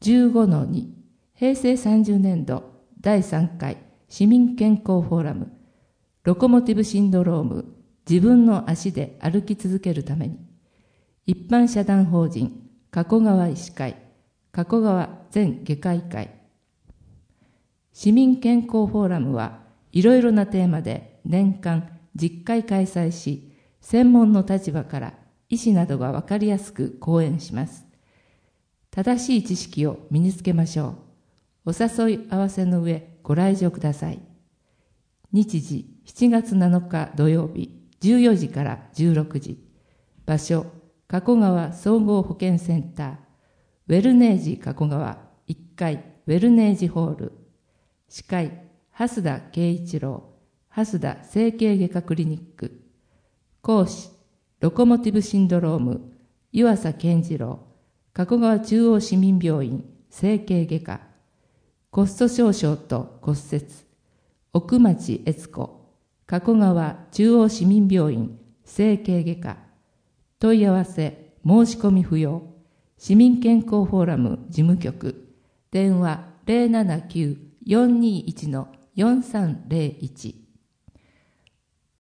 15-2 平成30年度第3回市民健康フォーラムロコモティブシンドローム自分の足で歩き続けるために一般社団法人加古川医師会加古川全外科医会市民健康フォーラムはいろいろなテーマで年間10回開催し、専門の立場から医師などが分かりやすく講演します。正しい知識を身につけましょう。お誘い合わせの上ご来場ください。日時7月7日土曜日14時から16時。場所加古川総合保健センターウェルネージ加古川1階ウェルネージホール。司会蓮田圭一郎蓮田整形外科クリニック。講師ロコモティブシンドローム湯浅健次郎加古川中央市民病院整形外科。コスト少々と骨折奥町悦子加古川中央市民病院整形外科。問い合わせ申し込み不要。市民健康フォーラム事務局電話 079-421-4301